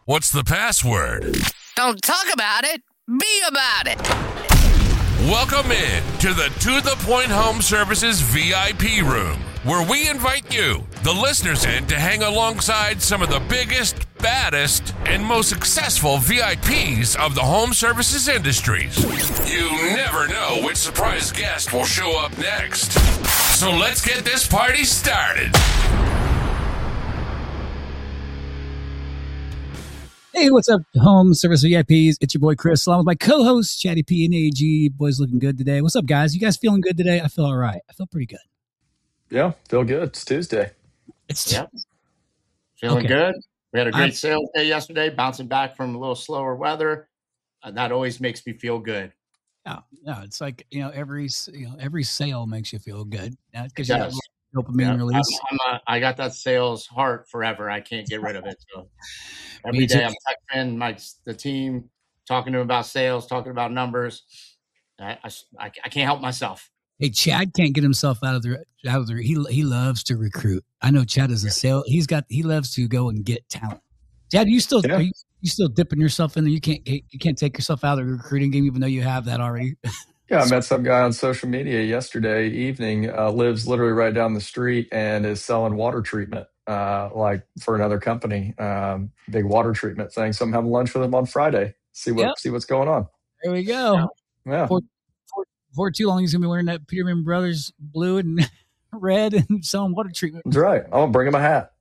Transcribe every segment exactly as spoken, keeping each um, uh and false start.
What's the password? Don't talk about it. Be about it. Welcome in to the To The Point Home Services V I P room, where we invite you, the listeners, in to hang alongside some of the biggest, baddest, and most successful V I Ps of the home services industries. You never know which surprise guest will show up next. So let's get this party started. Hey, what's up, home service V I Ps? It's your boy Chris, along with my co-host Chatty P and A G. Boys looking good today. What's up, guys? You guys feeling good today? I feel all right. I feel pretty good. Yeah, feel good. It's Tuesday. It's yep. Feeling okay. good. We had a great I'm, sales day yesterday, bouncing back from a little slower weather. Uh, that always makes me feel good. Yeah, yeah. It's like, you know, every you know every sale makes you feel good because you have dopamine yep. release. I'm, I'm a, I got that sales heart forever. I can't get rid of it. So every day I'm texting my the team, talking to them about sales, talking about numbers. I, I, I can't help myself. Hey, Chad can't get himself out of the out of the. He he loves to recruit. I know Chad is a sale. He's got he loves to go and get talent. Chad, you still yeah. are you, you still dipping yourself in there? You can't you can't take yourself out of the recruiting game, even though you have that already. Yeah, I met some guy on social media yesterday evening. Uh, lives literally right down the street and is selling water treatment, uh, like for another company. Um, big water treatment thing. So I'm having lunch with him on Friday. See what yep. see what's going on. There we go. Yeah. For, for, for too long, he's gonna be wearing that Peterman Brothers blue and red and selling water treatment. That's right. I'm gonna bring him a hat.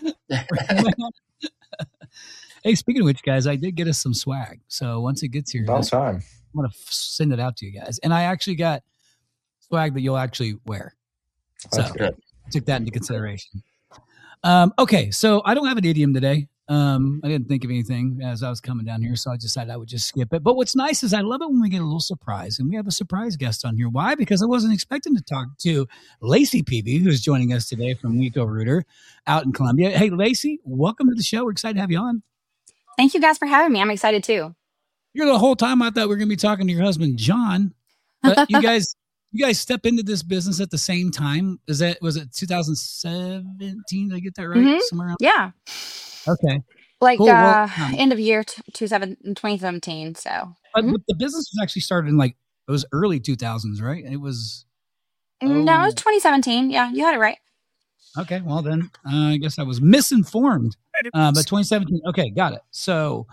Hey, speaking of which, guys, I did get us some swag. So once it gets here, about time. I'm going to send it out to you guys. And I actually got swag that you'll actually wear. So That's good. I took that into consideration. Um, okay, so I don't have an idiom today. Um, I didn't think of anything as I was coming down here, so I decided I would just skip it. But what's nice is I love it when we get a little surprise. And we have a surprise guest on here. Why? Because I wasn't expecting to talk to Lacey Peavy, who's joining us today from Weco Rooter out in Columbia. Hey, Lacey, welcome to the show. We're excited to have you on. Thank you guys for having me. I'm excited too. You're the whole time I thought we were going to be talking to your husband, John. But you guys, you guys step into this business at the same time. Is that was it two thousand seventeen? Did I get that right? Mm-hmm. Somewhere around. Yeah. Okay. Like cool. uh, well, um, end of year twenty seventeen. So. But, mm-hmm. but the business was actually started in like it was early two thousands, right? It was. Oh. No, it was twenty seventeen. Yeah, you had it right. Okay, well then, uh, I guess I was misinformed. Uh, but twenty seventeen. Okay, got it. So,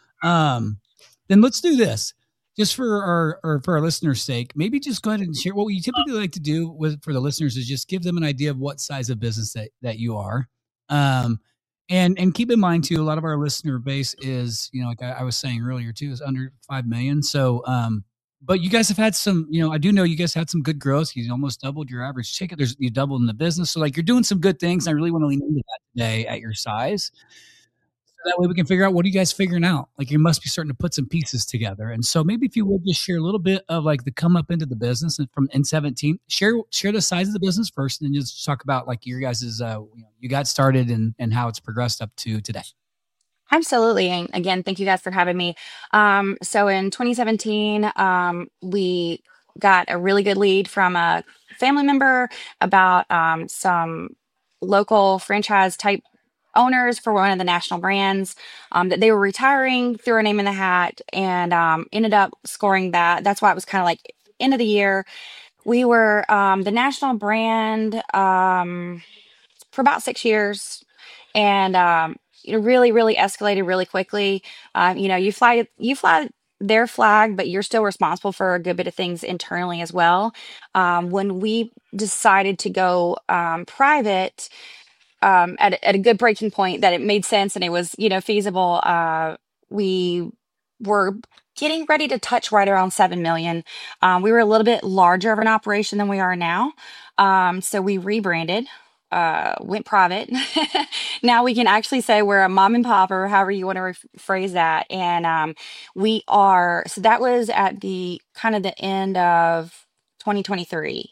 um, then let's do this. Just for our or for our listeners' sake, maybe just go ahead and share. What we typically like to do with for the listeners is just give them an idea of what size of business that, that you are. Um, and and keep in mind too, a lot of our listener base is, you know, like I, I was saying earlier too, is under five million. So, um, but you guys have had some, you know, I do know you guys had some good growth. You almost doubled your average ticket. There's you doubled in the business. So like you're doing some good things. I really want to lean into that today at your size. That way we can figure out what are you guys figuring out. Like you must be starting to put some pieces together. And so maybe if you would just share a little bit of like the come up into the business and from in seventeen, share share the size of the business first, and then just talk about like your guys' uh you, know, you got started and and how it's progressed up to today. Absolutely. And again, thank you guys for having me. Um, so in twenty seventeen, um, we got a really good lead from a family member about um, some local franchise type owners for one of the national brands um, that they were retiring, threw our name in the hat, and um, ended up scoring that. That's why it was kind of like end of the year. We were um, the national brand um, for about six years. And um, it really, really escalated really quickly. Um, you know, you fly, you fly their flag, but you're still responsible for a good bit of things internally as well. Um, when we decided to go um, private, um, at, at a good breaking point that it made sense and it was, you know, feasible, uh, we were getting ready to touch right around seven million. Um, we were a little bit larger of an operation than we are now. Um, so we rebranded. Uh, went private. Now we can actually say we're a mom and pop, or however you want to re- phrase that. And um, we are, so that was at the kind of the end of twenty twenty-three.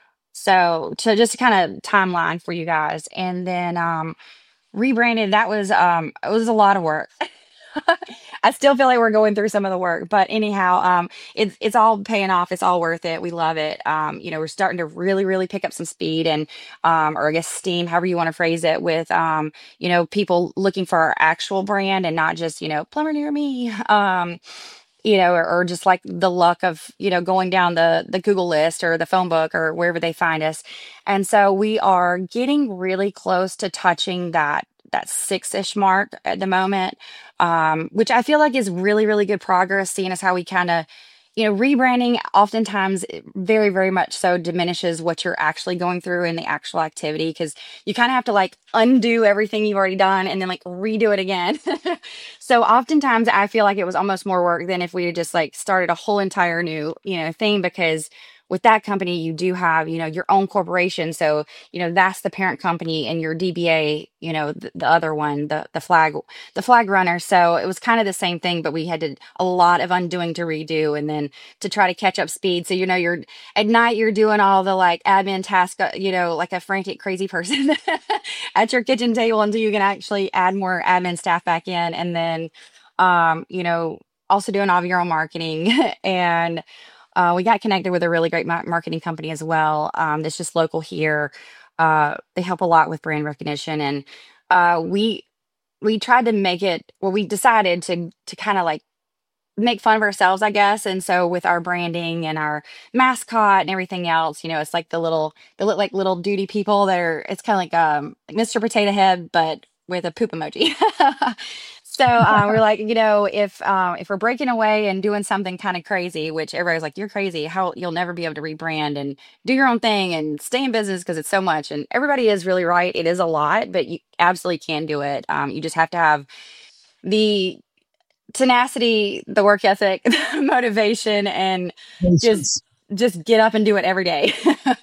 So to just kind of timeline for you guys. And then um, rebranded, that was, um, it was a lot of work. I still feel like we're going through some of the work, but anyhow, um, it's it's all paying off. It's all worth it. We love it. Um, you know, we're starting to really, really pick up some speed and, um, or I guess steam, however you want to phrase it, with, um, you know, people looking for our actual brand and not just, you know, plumber near me. Um, you know, or, or just like the luck of, you know, going down the the Google list or the phone book or wherever they find us. And so we are getting really close to touching that that six-ish mark at the moment, um, which I feel like is really, really good progress, seeing as how we kind of, you know, rebranding oftentimes it very, very much so diminishes what you're actually going through in the actual activity, because you kind of have to like undo everything you've already done and then like redo it again. So oftentimes I feel like it was almost more work than if we had just like started a whole entire new, you know, thing, because with that company, you do have, you know, your own corporation. So, you know, that's the parent company, and your D B A, you know, the, the other one, the the flag, the flag runner. So it was kind of the same thing, but we had to a lot of undoing to redo, and then to try to catch up speed. So, you know, you're at night, you're doing all the like admin tasks, uh, you know, like a frantic, crazy person at your kitchen table until you can actually add more admin staff back in. And then, um, you know, also doing all of your own marketing. And uh, we got connected with a really great ma- marketing company as well. Um, that's just local here. Uh, they help a lot with brand recognition, and uh, we we tried to make it. Well, we decided to to kind of like make fun of ourselves, I guess. And so with our branding and our mascot and everything else, you know, it's like the little they look like little duty people that are. It's kind of like um like Mister Potato Head, but with a poop emoji. So uh, we're like, you know, if um, if we're breaking away and doing something kind of crazy, which everybody's like, you're crazy, how you'll never be able to rebrand and do your own thing and stay in business because it's so much. And everybody is really right. It is a lot, but you absolutely can do it. Um, you just have to have the tenacity, the work ethic, the motivation, and just Patience. just get up and do it every day.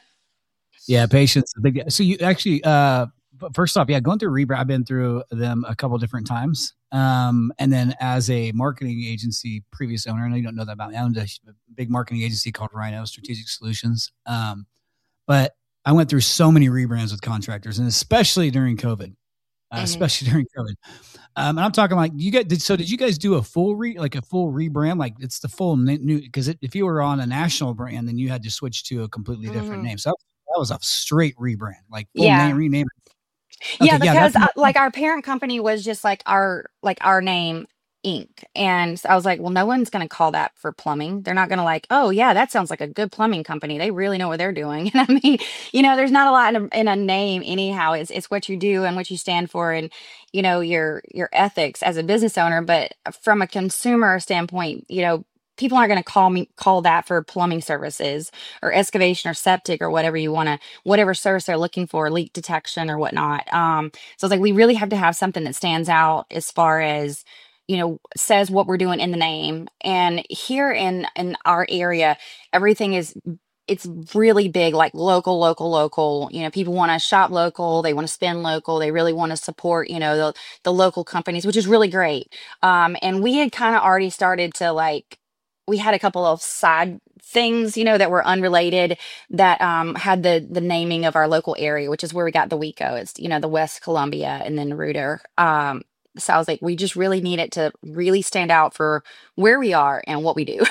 Yeah, patience. is a Big. So you actually, uh, but first off, yeah, going through rebrand, I've been through them a couple different times. Um, and then as a marketing agency, previous owner, I know you don't know that about me. I owned a big marketing agency called Rhino Strategic Solutions. Um, but I went through so many rebrands with contractors, and especially during COVID, uh, Mhm. especially during COVID. Um, and I'm talking like you guys did. So did you guys do a full re like a full rebrand? Like it's the full n- new, because if you were on a national brand, then you had to switch to a completely different Mhm. name. So that was a straight rebrand, like full Yeah. name, rename. Yeah, Okay, yeah, because that's uh, like our parent company was just like our like our name Inc. And so I was like, well, no one's going to call that for plumbing. They're not going to like, oh yeah, that sounds like a good plumbing company. They really know what they're doing. And I mean, you know, there's not a lot in a, in a name anyhow. It's it's what you do and what you stand for, and you know your your ethics as a business owner. But from a consumer standpoint, you know, people aren't going to call me call that for plumbing services or excavation or septic or whatever you want to whatever service they're looking for, leak detection or whatnot. Um, so it's like we really have to have something that stands out as far as, you know, says what we're doing in the name. And here in in our area, everything is it's really big, like local, local, local. You know, people want to shop local, they want to spend local, they really want to support, you know, the the local companies, which is really great. Um, and we had kind of already started to like we had a couple of side things, you know, that were unrelated that um, had the the naming of our local area, which is where we got the WECO. It's, you know, the West Columbia and then Reuter. Um, so I was like, we just really need it to really stand out for where we are and what we do.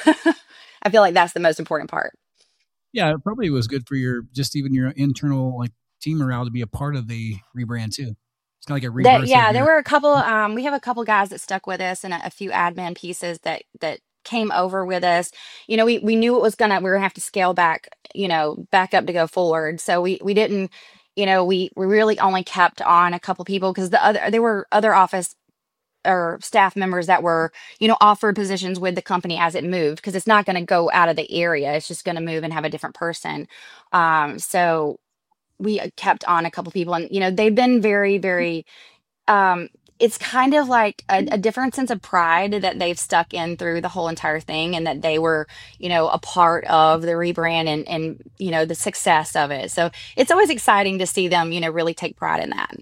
I feel like that's the most important part. yeah, it probably was good for your just even your internal like team morale to be a part of the rebrand too. It's kind of like a That rebirth yeah, of there your. were a couple. Um, we have a couple guys that stuck with us, and a, a few admin pieces that that came over with us. You know, we we knew it was gonna we were gonna have to scale back. You know, back up to go forward. So we we didn't. You know, we we really only kept on a couple people because the other there were other office or staff members that were, you know, offered positions with the company as it moved, because it's not going to go out of the area. It's just going to move and have a different person. Um, so we uh, kept on a couple people, and you know, they've been very, very um it's kind of like a, a different sense of pride that they've stuck in through the whole entire thing, and that they were, you know, a part of the rebrand and and you know the success of it. So it's always exciting to see them, you know, really take pride in that.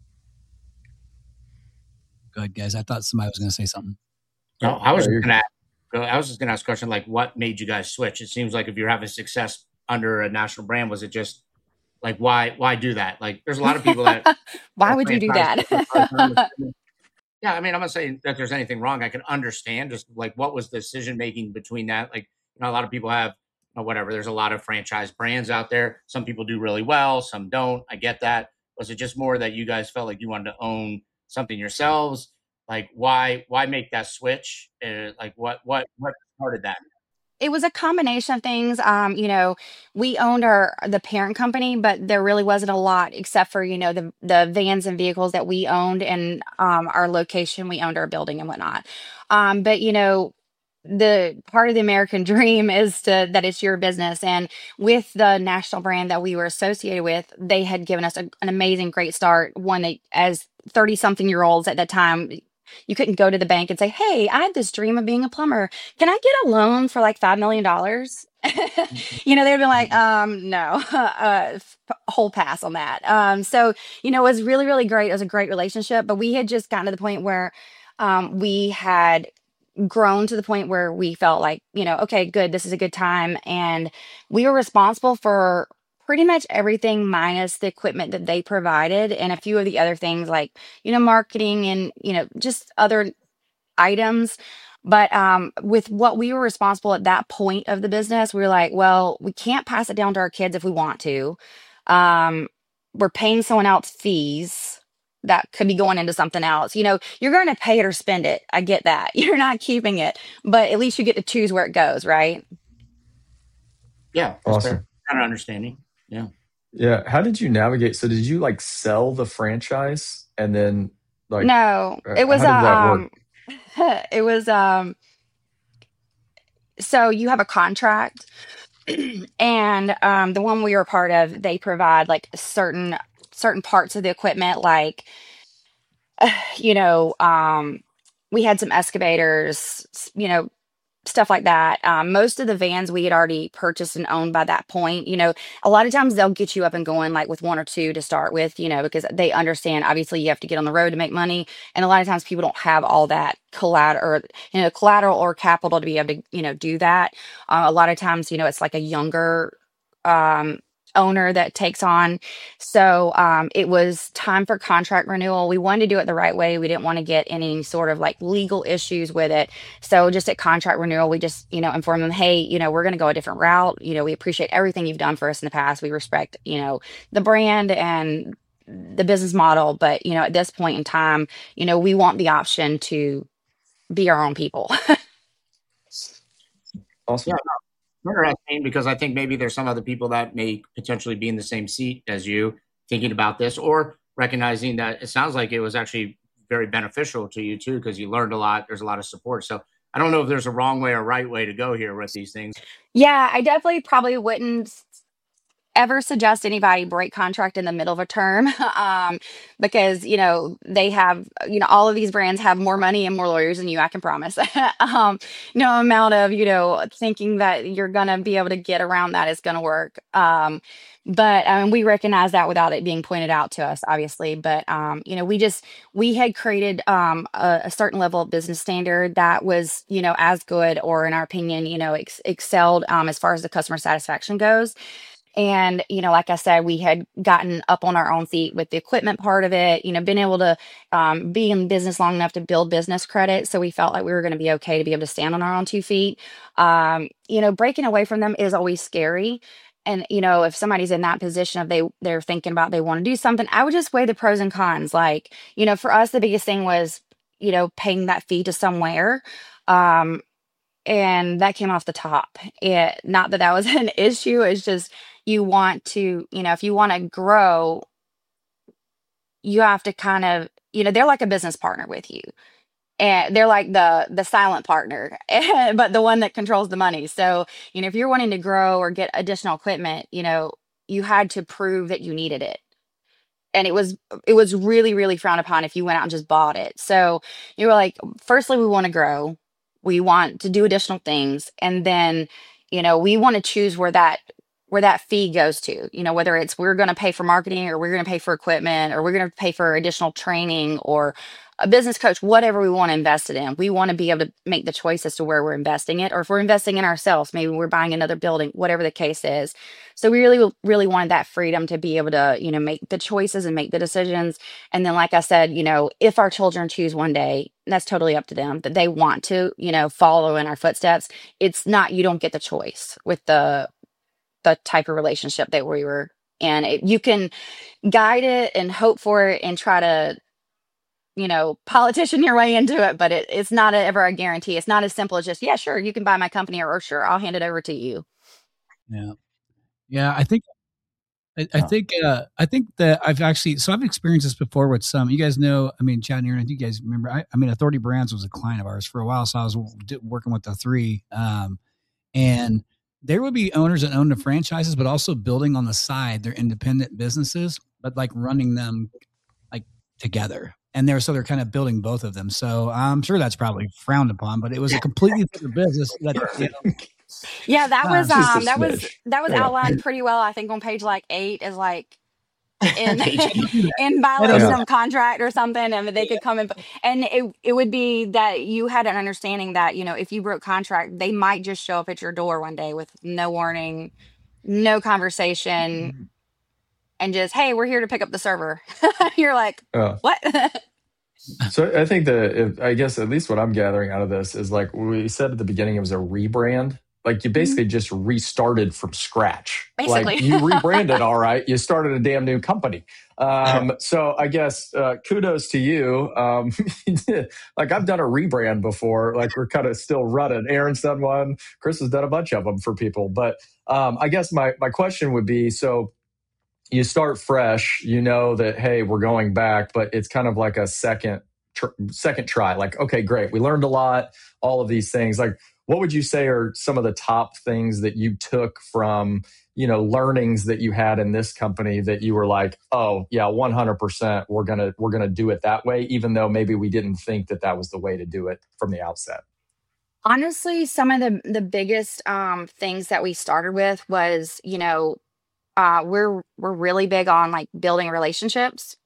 Go ahead, guys. I thought somebody was going to say something. No, I was Yeah, just you're- gonna go. I was just gonna ask a question like, what made you guys switch? It seems like if you're having success under a national brand, was it just like why why do that? Like, there's a lot of people that Why are would you do franchise that? owners, Yeah, I mean, I'm not saying that there's anything wrong. I can understand just like what was the decision making between that. Like, you know, a lot of people have you know, whatever. There's a lot of franchise brands out there. Some people do really well, some don't. I get that. Was it just more that you guys felt like you wanted to own something yourselves? Like, why why make that switch? Uh, like, what what what started that? It was a combination of things. Um, you know, we owned our the parent company, but there really wasn't a lot except for, you know, the the vans and vehicles that we owned and um our location, we owned our building and whatnot. Um, but you know, the part of the American dream is to that it's your business. And with the national brand that we were associated with, they had given us a, an amazing, great start. One that as thirty something year olds at that time, you couldn't go to the bank and say, "Hey, I had this dream of being a plumber. Can I get a loan for like five million dollars?" You know, they'd be like, um, no, uh, f- whole pass on that. Um, so, you know, it was really, really great. It was a great relationship, but we had just gotten to the point where um, we had grown to the point where we felt like, you know, okay, good, this is a good time. And we were responsible for pretty much everything minus the equipment that they provided and a few of the other things like, you know, marketing and, you know, just other items. But um, with what we were responsible at that point of the business, we were like, well, we can't pass it down to our kids if we want to. Um, we're paying someone else fees that could be going into something else. You know, you're going to pay it or spend it. I get that. You're not keeping it, but at least you get to choose where it goes, right? Yeah, that's Awesome. fair. Kind of understanding. Yeah. Yeah. How did you navigate? So did you like sell the franchise and then like No, uh, it was how a did that work? um, it was um. So you have a contract, and um, the one we were part of, they provide like certain certain parts of the equipment, like you know, um, we had some excavators, s- you know, stuff like that. Um, most of the vans we had already purchased and owned by that point. You know, a lot of times they'll get you up and going like with one or two to start with, you know, because they understand obviously you have to get on the road to make money. And a lot of times people don't have all that collateral or, you know, collateral or capital to be able to, you know, do that. Uh, a lot of times, you know, it's like a younger um, owner that takes on. So um, it was time for contract renewal. We wanted to do it the right way. We didn't want to get any sort of like legal issues with it. So just at contract renewal, we just, you know, inform them, hey, you know, we're going to go a different route. You know, we appreciate everything you've done for us in the past. We respect, you know, the brand and the business model. But, you know, at this point in time, you know, we want the option to be our own people. Awesome. Yeah. Interesting because I think maybe there's some other people that may potentially be in the same seat as you thinking about this or recognizing that it sounds like it was actually very beneficial to you too because you learned a lot. There's a lot of support. So I don't know if there's a wrong way or right way to go here with these things. Yeah, I definitely probably wouldn't ever suggest anybody break contract in the middle of a term um, because you know they have you know all of these brands have more money and more lawyers than you, I can promise. um, no amount of you know thinking that you're gonna be able to get around that is gonna work. Um, but I mean, we recognize that without it being pointed out to us, obviously. But um, you know, we just we had created um, a, a certain level of business standard that was you know as good, or in our opinion, you know, ex- excelled um, as far as the customer satisfaction goes. And, you know, like I said, we had gotten up on our own feet with the equipment part of it, you know, been able to um, be in business long enough to build business credit. So we felt like we were going to be okay to be able to stand on our own two feet. Um, you know, breaking away from them is always scary. And, you know, if somebody's in that position of they they're thinking about they want to do something, I would just weigh the pros and cons. Like, you know, for us, the biggest thing was, you know, paying that fee to somewhere. Um, and that came off the top. It not that that was an issue. It's just you want to, you know, if you want to grow, you have to kind of, you know, they're like a business partner with you, and they're like the the silent partner, but the one that controls the money. So, you know, if you're wanting to grow or get additional equipment, you know, you had to prove that you needed it. And it was it was really really frowned upon if you went out and just bought it. So you were like, firstly, we want to grow, we want to do additional things, and then you know we want to choose where that where that fee goes to. You know, whether it's we're going to pay for marketing or we're going to pay for equipment or we're going to pay for additional training or a business coach, whatever we want to invest it in. We want to be able to make the choice as to where we're investing it, or if we're investing in ourselves, maybe we're buying another building, whatever the case is. So we really, really wanted that freedom to be able to, you know, make the choices and make the decisions. And then, like I said, you know, if our children choose one day, that's totally up to them, that they want to, you know, follow in our footsteps. It's not, you don't get the choice with the, the type of relationship that we were in. It, you can guide it and hope for it and try to, you know, politician your way into it, but it, it's not a, ever a guarantee. It's not as simple as just, yeah, sure, you can buy my company, or, or sure, I'll hand it over to you. Yeah. Yeah. I think, I, I think, uh, I think that I've actually, so I've experienced this before with some, you guys know, I mean, Chad and Aaron, I think you guys remember, I, I mean, Authority Brands was a client of ours for a while. So I was working with the three, um, and there would be owners that own the franchises, but also building on the side, their independent businesses, but like running them like together. And they're, so they're kind of building both of them. So I'm sure that's probably frowned upon, but it was a completely different business. That, you know, yeah, that was, um, um, that was, that was yeah. outlined pretty well. I think on page like eight is like in, in violation Yeah. of contract or something. And they could come in, and it, it would be that you had an understanding that, you know, if you broke contract, they might just show up at your door one day with no warning, no conversation, and just, hey, we're here to pick up the server. You're like, Uh, what? so I think that if, I guess at least what I'm gathering out of this is like we said at the beginning, it was a rebrand. Like you basically just restarted from scratch. Basically. Like you rebranded, all right. You started a damn new company. Um, so I guess uh, kudos to you. Um, like I've done a rebrand before. Like we're kind of still running. Aaron's done one. Chris has done a bunch of them for people. But um, I guess my my question would be, so you start fresh, you know that, hey, we're going back, but it's kind of like a second, tr- second try. Like, okay, great. We learned a lot, all of these things. Like, what would you say are some of the top things that you took from, you know, learnings that you had in this company that you were like, oh yeah, one hundred percent we're going to, we're going to do it that way, even though maybe we didn't think that that was the way to do it from the outset? Honestly, some of the the biggest um things that we started with was, you know, uh we're we're really big on like building relationships.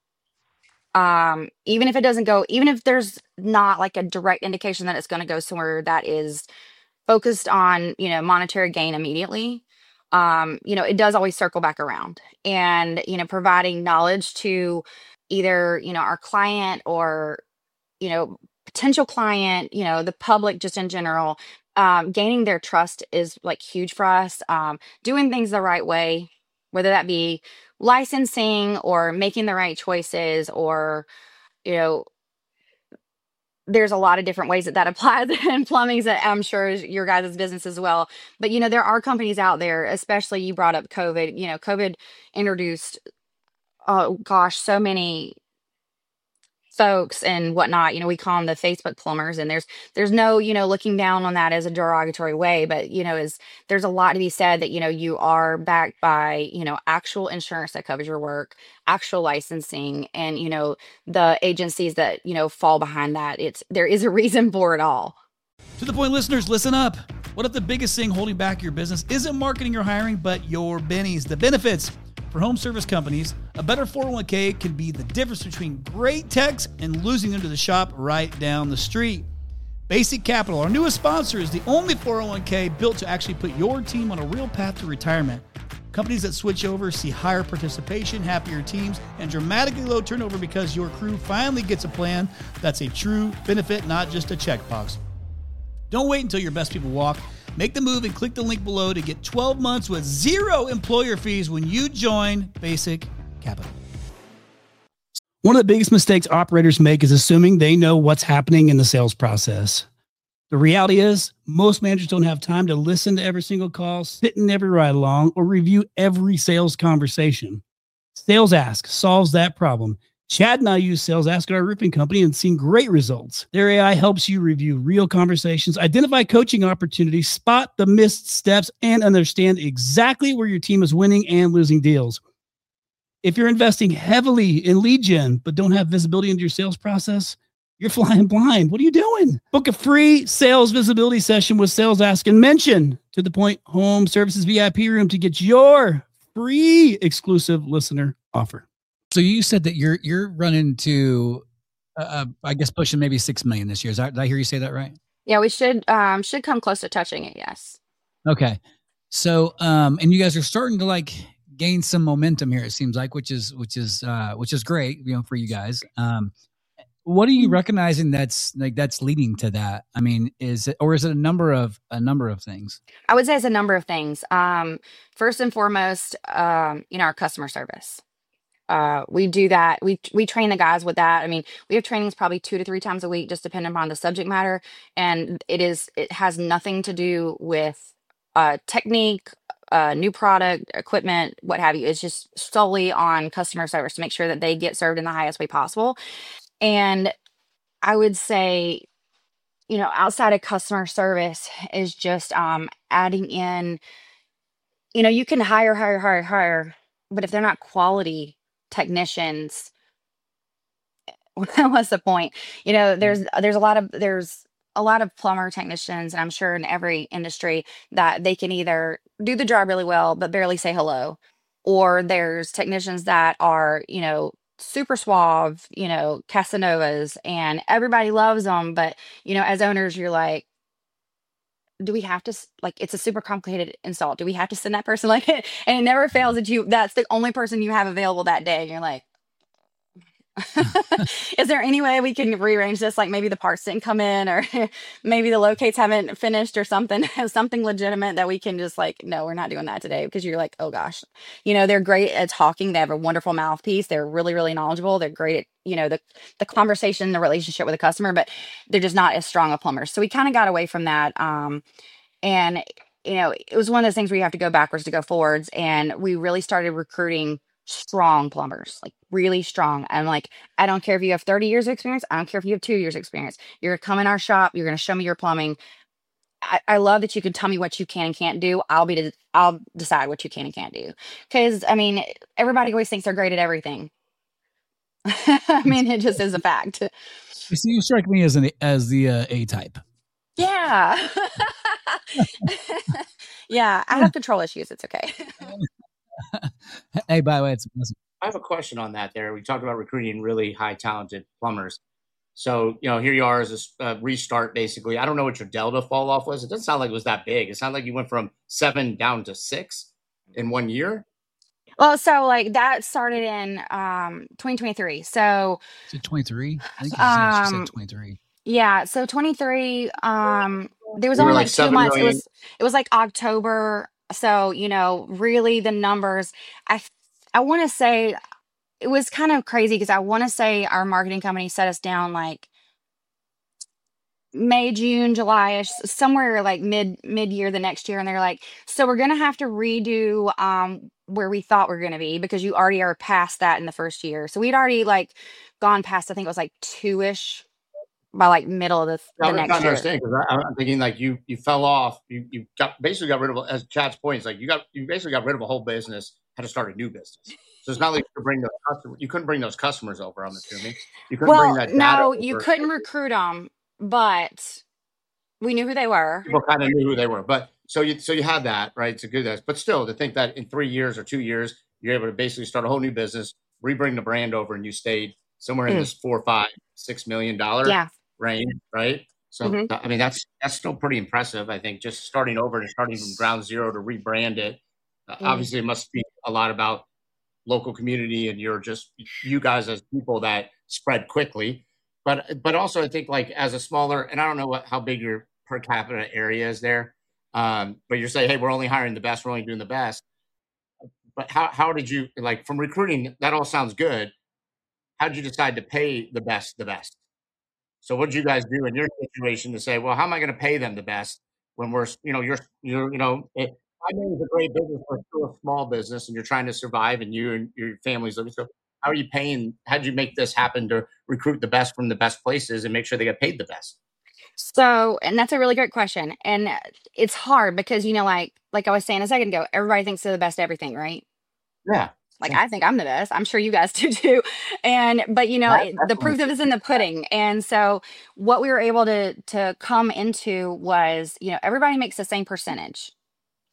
Um, even if it doesn't go, even if there's not like a direct indication that it's going to go somewhere that is focused on, you know, monetary gain immediately, um, you know, it does always circle back around. And, you know, providing knowledge to either, you know, our client or, you know, potential client, you know, the public just in general, um, gaining their trust is like huge for us. Um, doing things the right way, whether that be licensing or making the right choices, or, you know, there's a lot of different ways that that applies in plumbing that I'm sure is your guys' business as well. But, you know, there are companies out there, especially you brought up COVID, you know, COVID introduced, oh gosh, so many folks and whatnot. You know, we call them the Facebook plumbers, and there's, there's no, you know, looking down on that as a derogatory way, but, you know, is there's a lot to be said that, you know, you are backed by, you know, actual insurance that covers your work, actual licensing, and, you know, the agencies that, you know, fall behind that. It's, there is a reason for it all. To the point, listeners, listen up. What if the biggest thing holding back your business isn't marketing or hiring, but your bennies, the benefits? For home service companies, a better four oh one k can be the difference between great techs and losing them to the shop right down the street. Basic Capital, our newest sponsor, is the only four oh one k built to actually put your team on a real path to retirement. Companies that switch over see higher participation, happier teams, and dramatically low turnover because your crew finally gets a plan that's a true benefit, not just a checkbox. Don't wait until your best people walk. Make the move and click the link below to get twelve months with zero employer fees when you join Basic Capital. One of the biggest mistakes operators make is assuming they know what's happening in the sales process. The reality is, most managers don't have time to listen to every single call, sit in every ride along, or review every sales conversation. Sales Ask solves that problem. Chad and I use Sales Ask at our roofing company and seen great results. Their A I helps you review real conversations, identify coaching opportunities, spot the missed steps, and understand exactly where your team is winning and losing deals. If you're investing heavily in lead gen, but don't have visibility into your sales process, you're flying blind. What are you doing? Book a free sales visibility session with Sales Ask and mention To The Point Home Services V I P Room to get your free exclusive listener offer. So you said that you're you're running to uh, I guess pushing maybe six million this year. Is that, did I hear you say that right? Yeah, we should um should come close to touching it. Yes. Okay. So, um, and you guys are starting to like gain some momentum here. It seems like, which is which is uh, which is great, you know, for you guys. Um, what are you recognizing that's like that's leading to that? I mean, is it or is it a number of a number of things? I would say it's a number of things. Um, first and foremost, um, you know, our customer service. Uh, we do that. We we train the guys with that. I mean, we have trainings probably two to three times a week, just depending upon the subject matter. And it is it has nothing to do with uh, technique, uh, new product, equipment, what have you. It's just solely on customer service to make sure that they get served in the highest way possible. And I would say, you know, outside of customer service is just um, adding in, you know, you can hire, hire, hire, hire, but if they're not quality technicians, what's the point? You know, there's there's a lot of there's a lot of plumber technicians, and I'm sure in every industry that they can either do the job really well but barely say hello, or there's technicians that are, you know, super suave, you know, Casanovas, and everybody loves them, but you know, as owners, you're like, do we have to s- like it's a super complicated install? Do we have to send that person like and it never fails that you that's the only person you have available that day, and you're like, is there any way we can rearrange this? Like maybe the parts didn't come in, or maybe the locates haven't finished, or something, something legitimate that we can just like, no, we're not doing that today, because you're like, oh gosh, you know, they're great at talking. They have a wonderful mouthpiece. They're really, really knowledgeable. They're great at, you know, the, the conversation, the relationship with the customer, but they're just not as strong a plumbers. So we kind of got away from that. Um, and, you know, it was one of those things where you have to go backwards to go forwards. And we really started recruiting strong plumbers, like really strong. I'm like, I don't care if you have thirty years of experience. I don't care if you have two years experience. You're gonna come in our shop. You're going to show me your plumbing. I, I love that you can tell me what you can and can't do. I'll be, the, I'll decide what you can and can't do. Cause I mean, everybody always thinks they're great at everything. I mean, it just is a fact. You see, you strike me as an as the uh, A type. Yeah. Yeah. I have control issues. It's okay. Hey, by the way, it's I have a question on that there. We talked about recruiting really high talented plumbers. So, you know, here you are as a uh, restart, basically. I don't know what your Delta fall off was. It doesn't sound like it was that big. It sounded like you went from seven down to six in one year. Well, so like that started in um twenty twenty-three. So is it twenty-three? I think you said, she um said twenty-three. yeah, so twenty-three, um there was You were only like like two seven months. It million. was it was like October. So, you know, really the numbers, I f- I want to say it was kind of crazy, because I want to say our marketing company set us down like May, June, July-ish, somewhere like mid mid year the next year, and they're like, so we're gonna have to redo um where we thought we are gonna be, because you already are past that in the first year. So we'd already like gone past, I think it was like two-ish by like middle of the, I the was next trying to year. understand, because I'm thinking like you you fell off. You you got basically got rid of, as Chad's point, it's like you got you basically got rid of a whole business, had to start a new business. So it's not like you could bring those customers. You couldn't bring those customers over. I'm assuming you couldn't bring Well, that data no, you over. couldn't recruit them, but we knew who they were. People kind of knew who they were, but so you so you had that, right? It's a good, but still to think that in three years or two years you're able to basically start a whole new business, rebring the brand over, and you stayed somewhere in Mm. this four, five, six million dollar Yeah. range, right? So Mhm. th- I mean that's that's still pretty impressive. I think just starting over and starting from ground zero to rebrand it. Uh, Mhm. obviously, it must speak a lot about local community, and you're just you guys as people that spread quickly. But but also I think like as a smaller, and I don't know what how big your per capita area is there, um, but you're saying, hey, we're only hiring the best, we're only doing the best. But how how did you, like, from recruiting? That all sounds good. How did you decide to pay the best the best? So what did you guys do in your situation to say, well, how am I going to pay them the best when we're, you know, you're, you're, you know, it, I know it's a great business, but still a small business, and you're trying to survive, and you and your family's living. So how are you paying? How did you make this happen to recruit the best from the best places and make sure they get paid the best? So, and that's a really great question. And uh, it's hard because, you know, like like I was saying a second ago, everybody thinks they're the best at everything, right? Yeah. Like Yeah. I think I'm the best. I'm sure you guys do too. And but you know, That it, the definitely. proof of is in the pudding. And so what we were able to to come into was, you know, everybody makes the same percentage.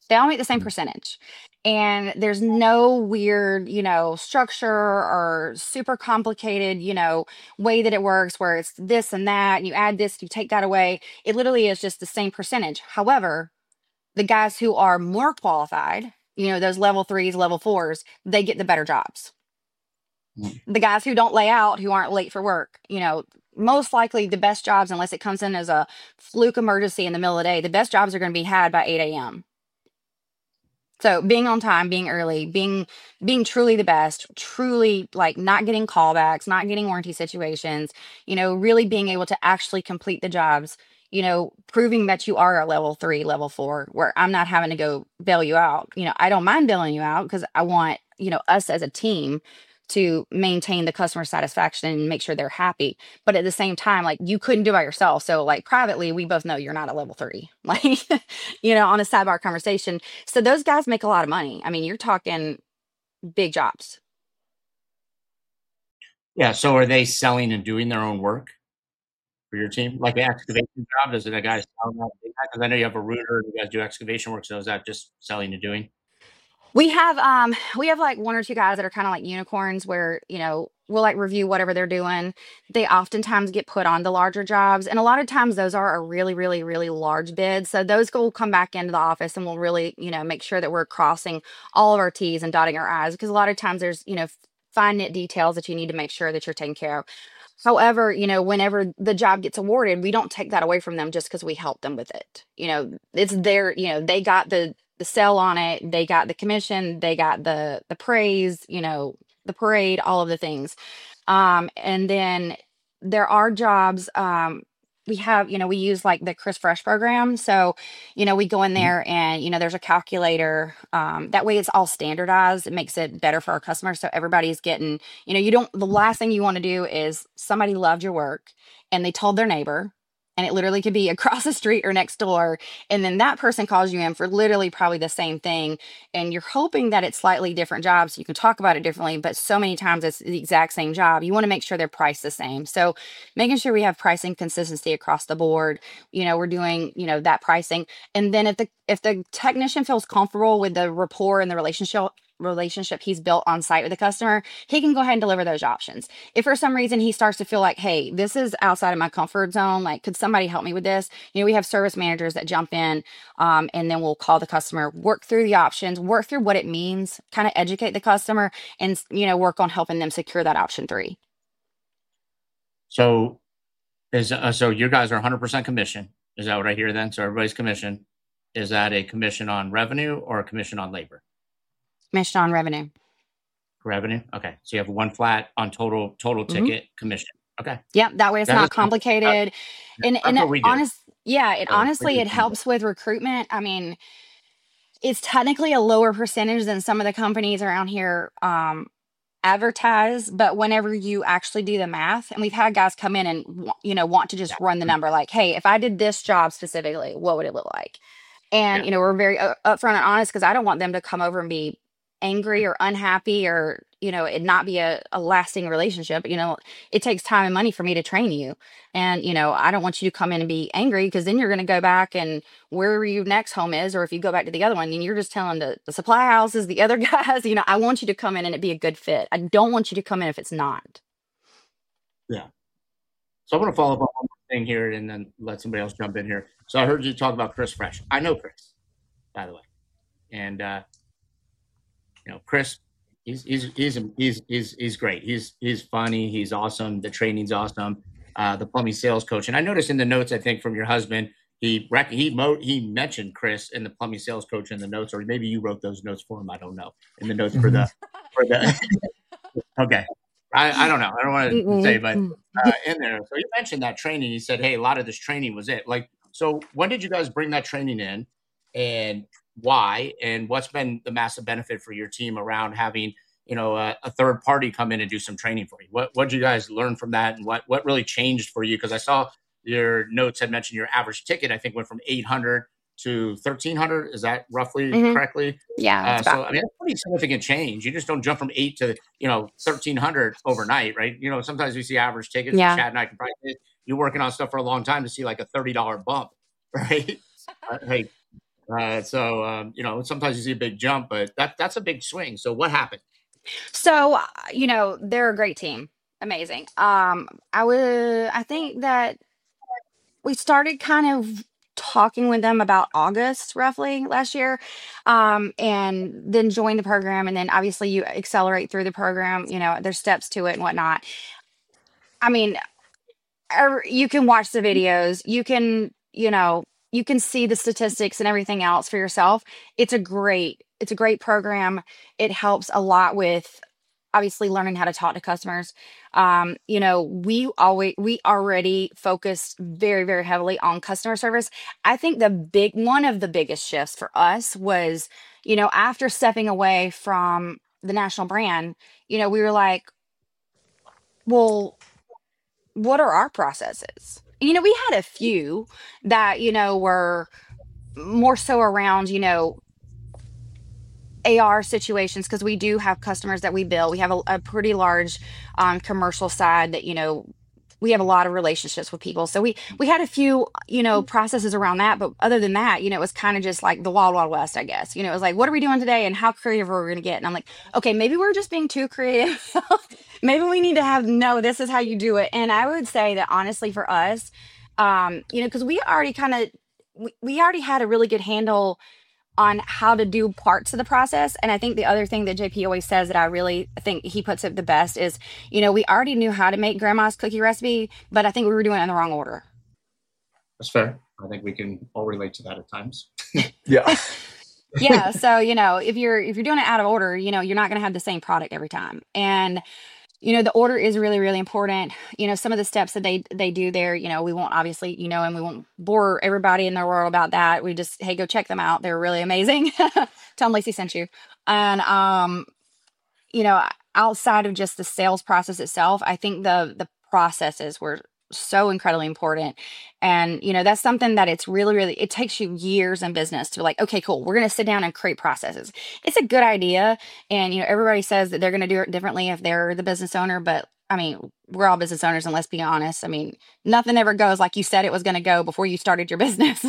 They all make the same percentage. And there's no weird, you know, structure or super complicated, you know, way that it works where it's this and that, and you add this, you take that away. It literally is just the same percentage. However, the guys who are more qualified, you know, those level threes, level fours, they get the better jobs. Mm. The guys who don't lay out, who aren't late for work, you know, most likely the best jobs, unless it comes in as a fluke emergency in the middle of the day, the best jobs are going to be had by eight a.m. So being on time, being early, being being truly the best, truly like not getting callbacks, not getting warranty situations, you know, really being able to actually complete the jobs, you know, proving that you are a level three, level four, where I'm not having to go bail you out. You know, I don't mind bailing you out because I want, you know, us as a team to maintain the customer satisfaction and make sure they're happy. But at the same time, like you couldn't do it by yourself. So like privately, we both know you're not a level three, like, you know, on a sidebar conversation. So those guys make a lot of money. I mean, you're talking big jobs. Yeah. So are they selling and doing their own work for your team? Like the excavation job, is it a guy selling that? Because I know you have a rooter, you guys do excavation work. So is that just selling and doing? We have um we have like one or two guys that are kind of like unicorns where, you know, we'll like review whatever they're doing. They oftentimes get put on the larger jobs. And a lot of times those are a really, really, really large bid. So those will come back into the office and we'll really, you know, make sure that we're crossing all of our T's and dotting our I's, because a lot of times there's, you know, fine knit details that you need to make sure that you're taking care of. However, you know, whenever the job gets awarded, we don't take that away from them just because we help them with it. You know, it's their, you know, they got the the sell on it, they got the commission, they got the the praise, you know, the parade, all of the things. Um, and then there are jobs, um, we have, you know, we use like the Chris Fresh program. So, you know, we go in there and, you know, there's a calculator. Um, that way it's all standardized. It makes it better for our customers. So everybody's getting, you know, you don't, the last thing you want to do is somebody loved your work and they told their neighbor, and it literally could be across the street or next door. And then that person calls you in for literally probably the same thing. And you're hoping that it's slightly different jobs. So you can talk about it differently, but so many times it's the exact same job. You want to make sure they're priced the same. So making sure we have pricing consistency across the board, you know, we're doing, you know, that pricing. And then if the, if the technician feels comfortable with the rapport and the relationship, relationship he's built on site with the customer, he can go ahead and deliver those options. If for some reason he starts to feel like, hey, this is outside of my comfort zone, like, could somebody help me with this? You know, we have service managers that jump in, um, and then we'll call the customer, work through the options, work through what it means, kind of educate the customer, and, you know, work on helping them secure that option three. So is uh, so you guys are one hundred percent commission. Is that what I hear then? So everybody's commission. Is that a commission on revenue or a commission on labor? Commission on revenue. Revenue. Okay. So you have one flat on total, total ticket mm-hmm. commission. Okay. Yep. That way it's that not complicated. That, and and it, honest, yeah, it so honestly, it helps with recruitment. I mean, it's technically a lower percentage than some of the companies around here um, advertise, but whenever you actually do the math, and we've had guys come in and, you know, want to just yeah. run the number like, hey, if I did this job specifically, what would it look like? And, yeah. you know, we're very uh, upfront and honest because I don't want them to come over and be angry or unhappy or, you know, it not be a, a lasting relationship. You know, it takes time and money for me to train you. And, you know, I don't want you to come in and be angry because then you're going to go back and wherever your next home is, or if you go back to the other one, then you're just telling the, the supply houses, the other guys, you know, I want you to come in and it be a good fit. I don't want you to come in if it's not. Yeah. So I'm going to follow up on one more thing here and then let somebody else jump in here. So I heard you talk about Chris Fresh. I know Chris, by the way. And, uh, you know, Chris, he's, he's, he's, he's, he's, he's great. He's, he's funny. He's awesome. The training's awesome. Uh, the plumbing sales coach. And I noticed in the notes, I think from your husband, he, rec- he, mo- he mentioned Chris and the plumbing sales coach in the notes, or maybe you wrote those notes for him. I don't know. In the notes for the, for the, okay. I, I don't know. I don't want to say, but uh, in there. So you mentioned that training. He said, hey, a lot of this training was it. Like, so when did you guys bring that training in and why? And what's been the massive benefit for your team around having, you know, a, a third party come in and do some training for you? What what did you guys learn from that? And what, what really changed for you? Because I saw your notes had mentioned your average ticket, I think, went from eight hundred to thirteen hundred. Is that roughly mm-hmm. correctly? Yeah. Uh, so, I mean, that's a pretty significant change. You just don't jump from eight to, you know, thirteen hundred overnight, right? You know, sometimes we see average tickets. Yeah. Chad and I can probably say, you're working on stuff for a long time to see like a thirty dollars bump, right? uh, hey, Uh, so, um, you know, sometimes you see a big jump, but that that's a big swing. So what happened? So, uh, you know, they're a great team. Amazing. Um, I would, I think that we started kind of talking with them about August roughly last year, um, and then joined the program. And then obviously you accelerate through the program, you know, there's steps to it and whatnot. I mean, er, you can watch the videos, you can, you know, you can see the statistics and everything else for yourself. It's a great, it's a great program. It helps a lot with obviously learning how to talk to customers. Um, you know, we always we already focused very, very heavily on customer service. I think the big one of the biggest shifts for us was, you know, after stepping away from the national brand, you know, we were like, well, what are our processes? You know, we had a few that, you know, were more so around, you know, A R situations because we do have customers that we bill. We have a, a pretty large um, commercial side that, you know, we have a lot of relationships with people. So we we had a few, you know, processes around that. But other than that, you know, it was kind of just like the wild, wild west, I guess. You know, it was like, what are we doing today and how creative are we going to get? And I'm like, okay, maybe we're just being too creative. Maybe we need to have, no, this is how you do it. And I would say that honestly for us, um, you know, because we already kind of, we, we already had a really good handle on how to do parts of the process. And I think the other thing that J P always says that I really think he puts it the best is, you know, we already knew how to make grandma's cookie recipe, but I think we were doing it in the wrong order. That's fair. I think we can all relate to that at times. Yeah. Yeah. So, you know, if you're, if you're doing it out of order, you know, you're not going to have the same product every time. And, you know, the order is really, really important. You know, some of the steps that they they do there, you know, we won't obviously, you know, and we won't bore everybody in their world about that. We just, hey, go check them out. They're really amazing. Tell them Lacey sent you. And, um, you know, outside of just the sales process itself, I think the the processes were so incredibly important. And, you know, that's something that it's really, really, it takes you years in business to be like, okay, cool. We're going to sit down and create processes. It's a good idea. And, you know, everybody says that they're going to do it differently if they're the business owner. But I mean, we're all business owners and let's be honest. I mean, nothing ever goes like you said it was going to go before you started your business.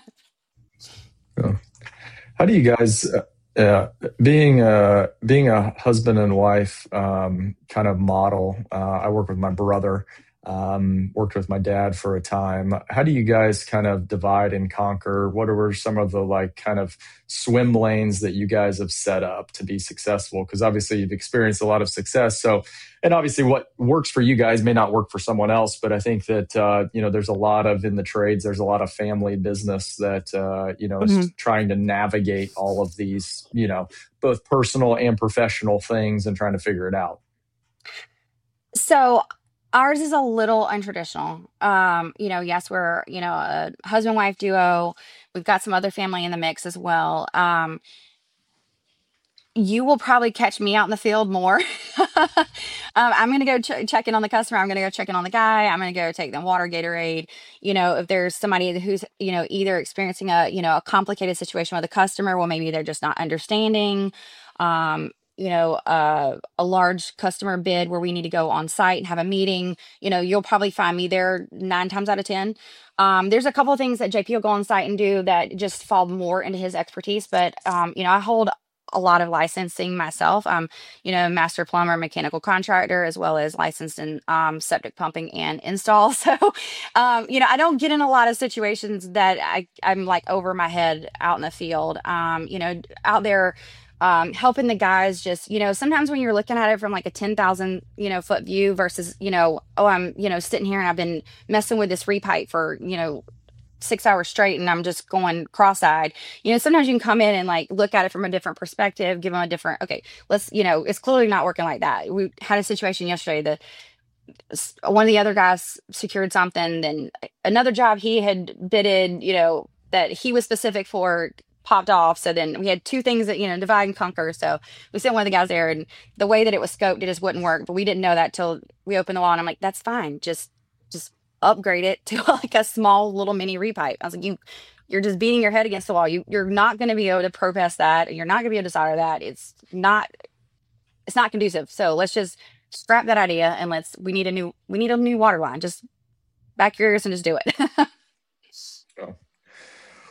Yeah. How do you guys, uh, uh, being a, being a husband and wife um, kind of model, uh, I work with my brother. Um, worked with my dad for a time. How do you guys kind of divide and conquer? What are some of the like kind of swim lanes that you guys have set up to be successful? Because obviously you've experienced a lot of success. So, and obviously what works for you guys may not work for someone else. But I think that, uh, you know, there's a lot of in the trades, there's a lot of family business that, uh, you know, Mhm. is trying to navigate all of these, you know, both personal and professional things and trying to figure it out. So ours is a little untraditional. Um, you know, yes, we're, you know, a husband wife duo. We've got some other family in the mix as well. Um, you will probably catch me out in the field more. um, I'm going to go ch- check in on the customer. I'm going to go check in on the guy. I'm going to go take them water, Gatorade. You know, if there's somebody who's, you know, either experiencing a, you know, a complicated situation with a customer, well, maybe they're just not understanding. Um, you know, uh, a large customer bid where we need to go on site and have a meeting, you know, you'll probably find me there nine times out of ten. Um, there's a couple of things that J P will go on site and do that just fall more into his expertise. But, um, you know, I hold a lot of licensing myself. I'm, you know, master plumber, mechanical contractor, as well as licensed in um, septic pumping and install. So, um, you know, I don't get in a lot of situations that I, I'm like over my head out in the field, um, you know, out there um, helping the guys just, you know, sometimes when you're looking at it from like a ten thousand, you know, foot view versus, you know, oh, I'm, you know, sitting here and I've been messing with this repipe for, you know, six hours straight and I'm just going cross-eyed. You know, sometimes you can come in and like look at it from a different perspective, give them a different, okay, let's, you know, it's clearly not working like that. We had a situation yesterday that s- one of the other guys secured something, then another job he had bidded, you know, that he was specific for popped off. So then we had two things that, you know, divide and conquer. So we sent one of the guys there and the way that it was scoped, it just wouldn't work. But we didn't know that till we opened the wall and I'm like, that's fine. Just, just upgrade it to like a small little mini repipe. I was like, you, you're just beating your head against the wall. You, you're not going to be able to protest that. You're not going to be able to solder that. It's not, it's not conducive. So let's just scrap that idea and let's, we need a new, we need a new water line. Just back your ears and just do it.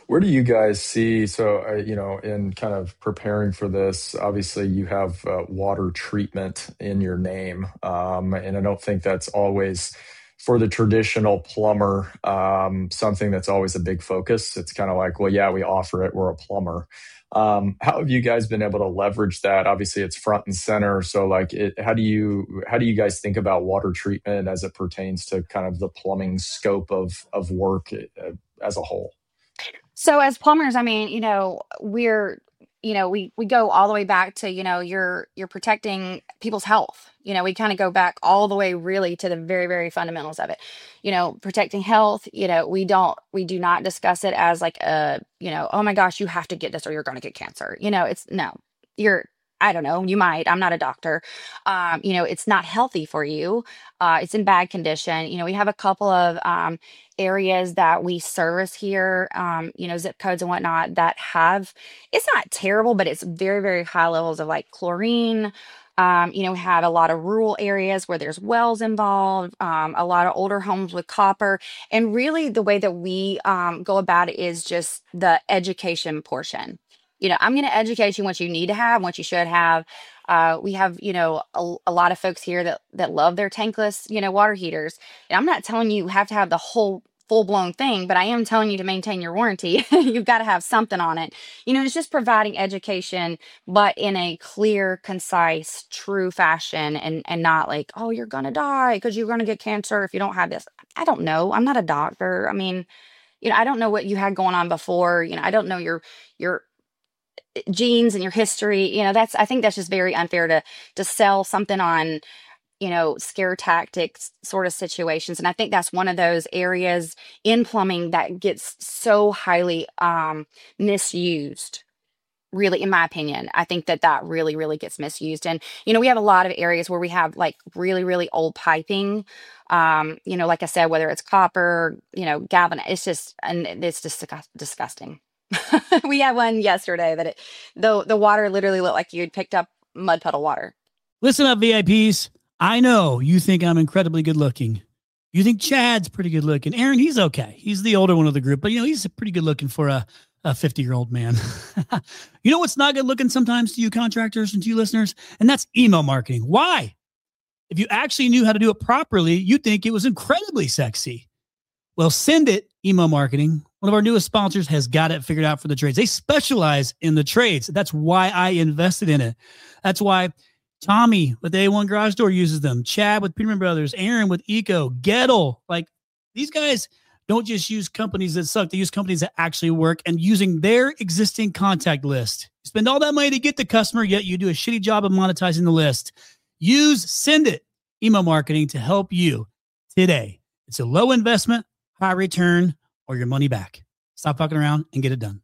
Where do you guys see? So, uh, you know, in kind of preparing for this, obviously you have uh, water treatment in your name. Um, and I don't think that's always for the traditional plumber, um, something that's always a big focus. It's kind of like, well, yeah, we offer it. We're a plumber. Um, how have you guys been able to leverage that? Obviously, it's front and center. So, like, it, how do you how do you guys think about water treatment as it pertains to kind of the plumbing scope of of work uh, as a whole? So as plumbers, I mean, you know, we're, you know, we we go all the way back to, you know, you're you're protecting people's health. You know, we kind of go back all the way really to the very, very fundamentals of it. You know, protecting health, you know, we don't we do not discuss it as like a, you know, oh my gosh, you have to get this or you're going to get cancer. You know, it's no. You're I don't know, you might. I'm not a doctor. Um, you know, it's not healthy for you. Uh, it's in bad condition. You know, we have a couple of um areas that we service here, um, you know, zip codes and whatnot that have, it's not terrible, but it's very, very high levels of like chlorine. Um, you know, we have a lot of rural areas where there's wells involved, um, a lot of older homes with copper. And really, the way that we um, go about it is just the education portion. You know, I'm going to educate you what you need to have, what you should have. Uh, we have, you know, a, a lot of folks here that that love their tankless, you know, water heaters. And I'm not telling you you have to have the whole full blown thing, but I am telling you to maintain your warranty. You've got to have something on it. You know, it's just providing education, but in a clear, concise, true fashion, and and not like, oh, you're gonna die because you're gonna get cancer if you don't have this. I don't know. I'm not a doctor. I mean, you know, I don't know what you had going on before. You know, I don't know your your genes and your history. You know, that's I think that's just very unfair to to sell something on, you know, scare tactics sort of situations. And I think that's one of those areas in plumbing that gets so highly um, misused. Really, in my opinion, I think that that really, really gets misused. And, you know, we have a lot of areas where we have like really, really old piping. Um, you know, like I said, whether it's copper, you know, galvan, it's just, and it's just disgust- disgusting. We had one yesterday that it, the, the water literally looked like you'd picked up mud puddle water. Listen up, V I Ps. I know you think I'm incredibly good looking. You think Chad's pretty good looking. Aaron, he's okay. He's the older one of the group, but you know, he's pretty good looking for a, a fifty year old man. You know what's not good looking sometimes to you contractors and to you listeners? And that's email marketing. Why? If you actually knew how to do it properly, you'd think it was incredibly sexy. Well, Send It Email Marketing, one of our newest sponsors, has got it figured out for the trades. They specialize in the trades. That's why I invested in it. That's why Tommy with A one Garage Door uses them. Chad with Peterman Brothers. Aaron with Eco. Gettle. Like, these guys don't just use companies that suck. They use companies that actually work and using their existing contact list. You spend all that money to get the customer, yet you do a shitty job of monetizing the list. Use Send It Email Marketing to help you today. It's a low investment, high return, or your money back. Stop fucking around and get it done.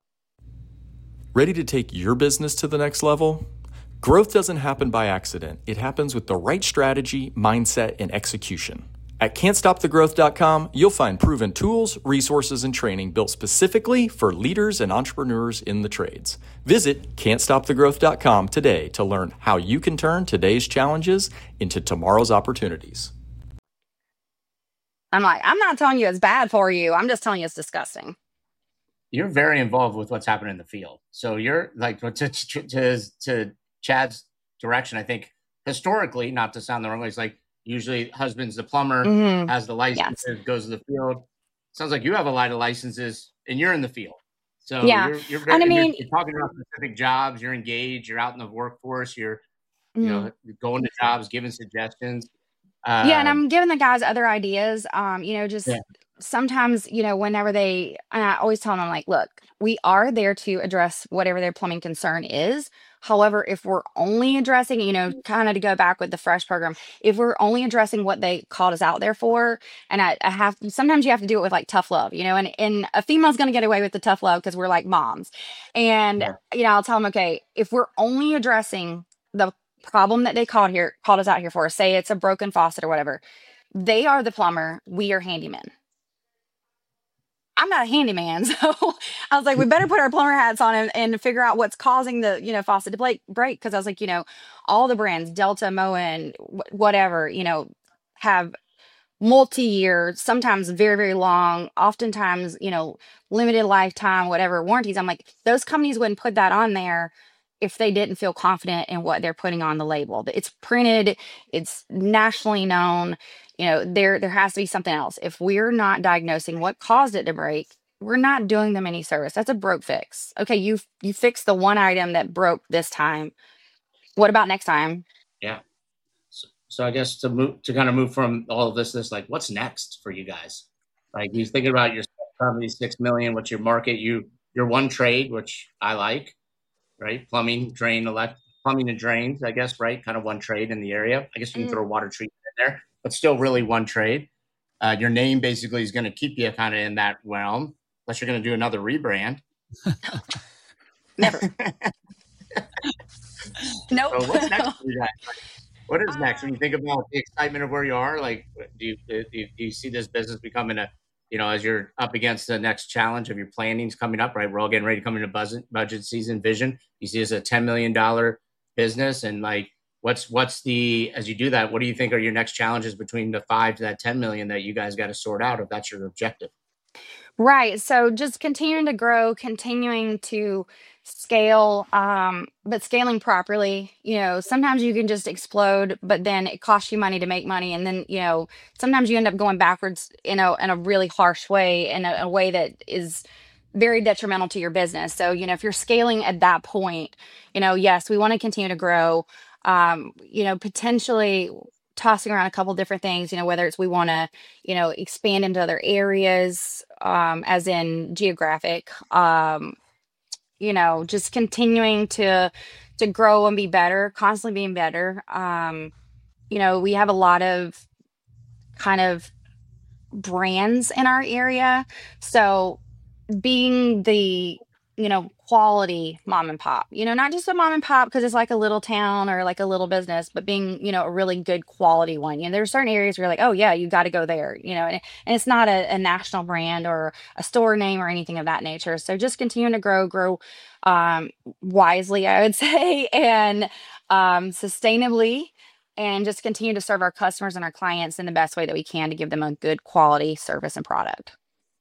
Ready to take your business to the next level? Growth doesn't happen by accident. It happens with the right strategy, mindset, and execution. At can't stop the growth dot com, you'll find proven tools, resources, and training built specifically for leaders and entrepreneurs in the trades. Visit can't stop the growth dot com today to learn how you can turn today's challenges into tomorrow's opportunities. I'm like, I'm not telling you it's bad for you. I'm just telling you it's disgusting. You're very involved with what's happening in the field. So you're like, to, to, to, to Chad's direction, I think historically, not to sound the wrong way, it's like usually husband's the plumber, Mhm. has the licenses, Yes. goes to the field. Sounds like you have a lot of licenses and you're in the field. So Yeah. you're, you're, And I you're- mean- you're talking about specific jobs, you're engaged, you're out in the workforce, you're, you know, going to jobs, giving suggestions. Uh, Yeah, and I'm giving the guys other ideas. Um, you know, just Yeah. sometimes, you know, whenever they, and I always tell them, I'm like, look, we are there to address whatever their plumbing concern is. However, if we're only addressing, you know, kind of to go back with the Fresh program, if we're only addressing what they called us out there for, and I, I have, sometimes you have to do it with like tough love, you know, and, and a female's going to get away with the tough love because we're like moms. And, Yeah. you know, I'll tell them, okay, if we're only addressing the problem that they called here, called us out here for, say it's a broken faucet or whatever, they are the plumber, we are handymen. I'm not a handyman, so I was like, we better put our plumber hats on and, and figure out what's causing the, you know, faucet to break. break. Because I was like, you know, all the brands, Delta, Moen, wh- whatever, you know, have multi-year, sometimes very, very long, oftentimes, you know, limited lifetime, whatever warranties. I'm like, those companies wouldn't put that on there if they didn't feel confident in what they're putting on the label. It's printed, it's nationally known. You know, there there has to be something else. If we're not diagnosing what caused it to break, we're not doing them any service. That's a broke fix. Okay, you you fixed the one item that broke this time. What about next time? Yeah. So, so I guess to move to kind of move from all of this, this like what's next for you guys? Like you thinking about your probably six million. What's your market? You your one trade, which I like, right? Plumbing, drain, elect, plumbing and drains. I guess right, kind of one trade in the area. I guess you can Mm. throw water treatment in there, but still really one trade. Uh, your name basically is going to keep you kind of in that realm, unless you're going to do another rebrand. Never. Nope. So what's next for you guys? Like, what is next when you think about the excitement of where you are? Like, do you do you, do you see this business becoming a, you know, as you're up against the next challenge of your planning's coming up, right? We're all getting ready to come into budget budget season. Vision. You see this as a ten million dollar business, and like, what's what's the as you do that, what do you think are your next challenges between the five to that ten million that you guys got to sort out if that's your objective? Right. So just continuing to grow, continuing to scale, um, but scaling properly. You know, sometimes you can just explode, but then it costs you money to make money. And then, you know, sometimes you end up going backwards in a in a really harsh way, in a, a way that is very detrimental to your business. So, you know, if you're scaling at that point, you know, yes, we want to continue to grow. Um, you know, potentially tossing around a couple different things, you know, whether it's we want to, you know, expand into other areas, um, as in geographic, um, you know, just continuing to to grow and be better, constantly being better. Um, you know, we have a lot of kind of brands in our area. So being the, you know, quality mom and pop, you know, not just a mom and pop because it's like a little town or like a little business, but being, you know, a really good quality one. You know, there's certain areas where you're like, oh yeah, you got to go there, you know, and, and it's not a, a national brand or a store name or anything of that nature. So just continuing to grow, grow um, wisely, I would say, and um, sustainably, and just continue to serve our customers and our clients in the best way that we can to give them a good quality service and product.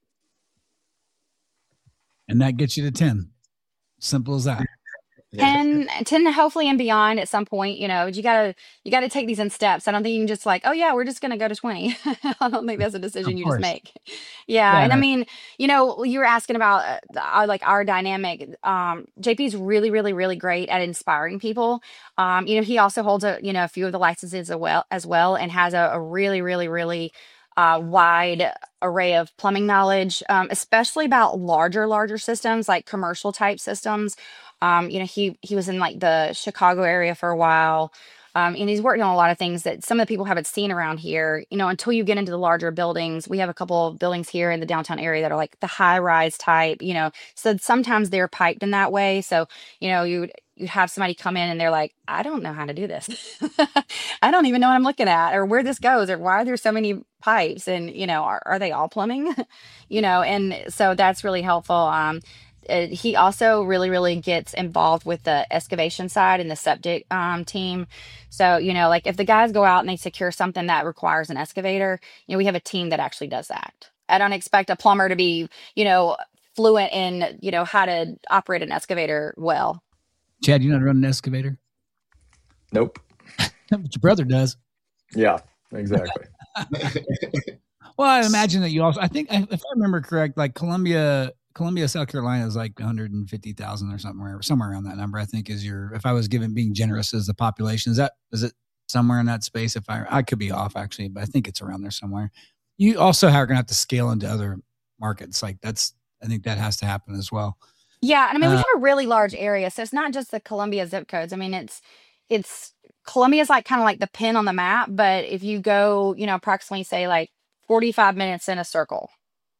And that gets you to ten. Simple as that. ten, ten hopefully and beyond at some point. You know, you gotta you gotta take these in steps. I don't think you can just like, oh yeah, we're just gonna go to twenty. I don't think that's a decision Of you course. just make. Yeah, Yeah, and I no. mean, you know, you were asking about uh, the- our, like our dynamic. Um, J P's really, really, really great at inspiring people. Um, you know, he also holds a you know a few of the licenses as well, as well, and has a, a really, really, really uh, wide array of plumbing knowledge, um, especially about larger, larger systems like commercial type systems. Um, you know, he he was in like the Chicago area for a while. Um, and he's worked on a lot of things that some of the people haven't seen around here, you know, until you get into the larger buildings. We have a couple of buildings here in the downtown area that are like the high rise type, you know, so sometimes they're piped in that way. So, you know, you would you'd have somebody come in and they're like, I don't know how to do this. I don't even know what I'm looking at or where this goes or why are there so many pipes and, you know, are, are they all plumbing? you know, and so that's really helpful. Um, uh, he also really, really gets involved with the excavation side and the septic um, team. So, you know, like if the guys go out and they secure something that requires an excavator, you know, we have a team that actually does that. I don't expect a plumber to be, you know, fluent in, you know, how to operate an excavator well. Chad, you know how to run an excavator? Nope. But your brother does. Yeah, exactly. Well, I imagine that you also, I think, if I remember correct, like Columbia, Columbia, South Carolina is like one hundred fifty thousand or something, or somewhere around that number, I think is your, if I was given being generous as the population, is that, is it somewhere in that space? If I, I could be off actually, but I think it's around there somewhere. You also are going to have to scale into other markets. Like that's, I think that has to happen as well. Yeah, and I mean, we Uh, have a really large area, so it's not just the Columbia zip codes. I mean, it's it's Columbia's like kind of like the pin on the map, but if you go, you know, approximately say like forty-five minutes in a circle.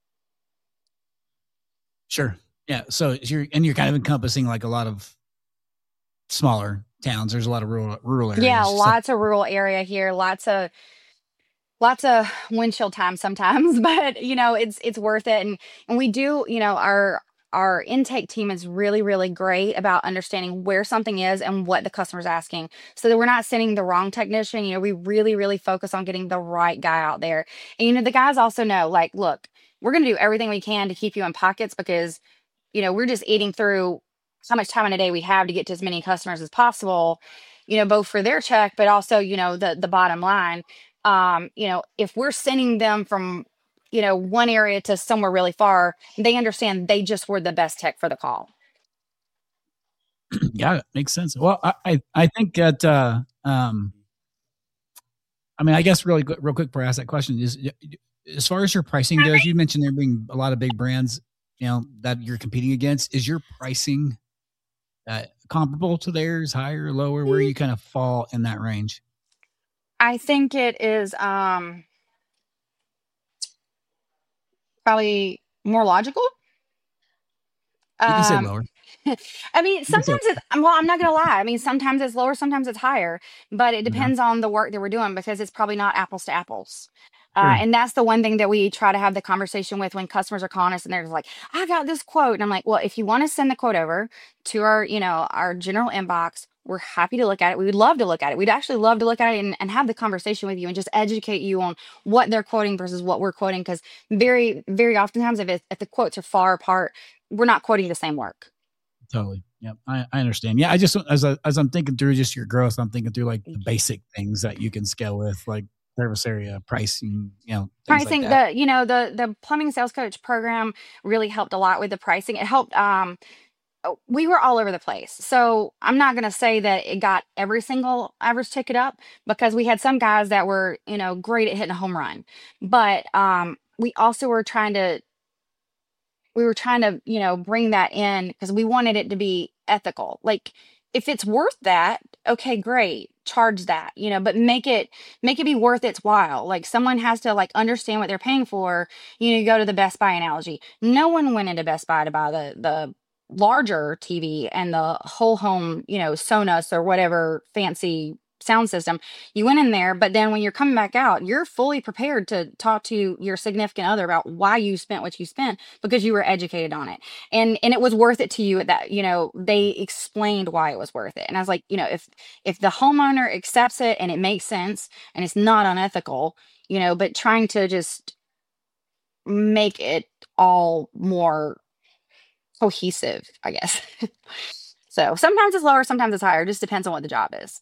Sure. Yeah. So you're, and you're kind of encompassing like a lot of smaller towns. There's a lot of rural, rural areas. Yeah, So- lots of rural area here, lots of lots of windshield time sometimes, but you know, it's it's worth it. And and we do, you know, our our intake team is really, really great about understanding where something is and what the customer's asking, so that we're not sending the wrong technician. You know, we really, really focus on getting the right guy out there. And, you know, the guys also know, like, look, we're going to do everything we can to keep you in pockets, because, you know, we're just eating through how much time in a day we have to get to as many customers as possible, you know, both for their check, but also, you know, the, the bottom line. Um, you know, if we're sending them from, you know, one area to somewhere really far, they understand they just were the best tech for the call. Yeah, it makes sense. Well, I, I, I think that, uh, um, I mean, I guess really quick, real quick before I ask that question is, as far as your pricing goes, you mentioned there being a lot of big brands, you know, that you're competing against. Is your pricing uh, comparable to theirs, higher, lower? Where you kind of fall in that range? I think it is, um, probably more logical. You can say Um, lower. I mean, You can say sometimes it's, well, I'm not gonna lie. I mean, sometimes it's lower, sometimes it's higher, but it Yeah. depends on the work that we're doing, because it's probably not apples to apples. Uh, Sure. and that's the one thing that we try to have the conversation with when customers are calling us and they're just like, I got this quote. And I'm like, well, if you want to send the quote over to our, you know, our general inbox, we're happy to look at it. We would love to look at it. We'd actually love to look at it and, and have the conversation with you and just educate you on what they're quoting versus what we're quoting. Because very, very oftentimes, if, it, if the quotes are far apart, we're not quoting the same work. Totally. Yeah, I, I understand. Yeah, I just as I, as I'm thinking through just your growth, I'm thinking through like the basic things that you can scale with, like service area, pricing, you know, things Pricing, like that. the you know the the plumbing sales coach program really helped a lot with the pricing. It helped. Um, oh, we were all over the place, so I'm not gonna say that it got every single average ticket up, because we had some guys that were, you know, great at hitting a home run, but um, we also were trying to we were trying to, you know, bring that in because we wanted it to be ethical. Like, if it's worth that, okay, great, charge that, you know, but make it make it be worth its while. Like, someone has to like understand what they're paying for. You know, you go to the Best Buy analogy. No one went into Best Buy to buy the the larger T V and the whole home, you know, Sonos or whatever fancy sound system. You went in there, but then when you're coming back out, you're fully prepared to talk to your significant other about why you spent what you spent, because you were educated on it. And and it was worth it to you at that, you know, they explained why it was worth it. And I was like, you know, if if the homeowner accepts it and it makes sense and it's not unethical, you know, but trying to just make it all more cohesive, I guess. So sometimes it's lower, sometimes it's higher. It just depends on what the job is.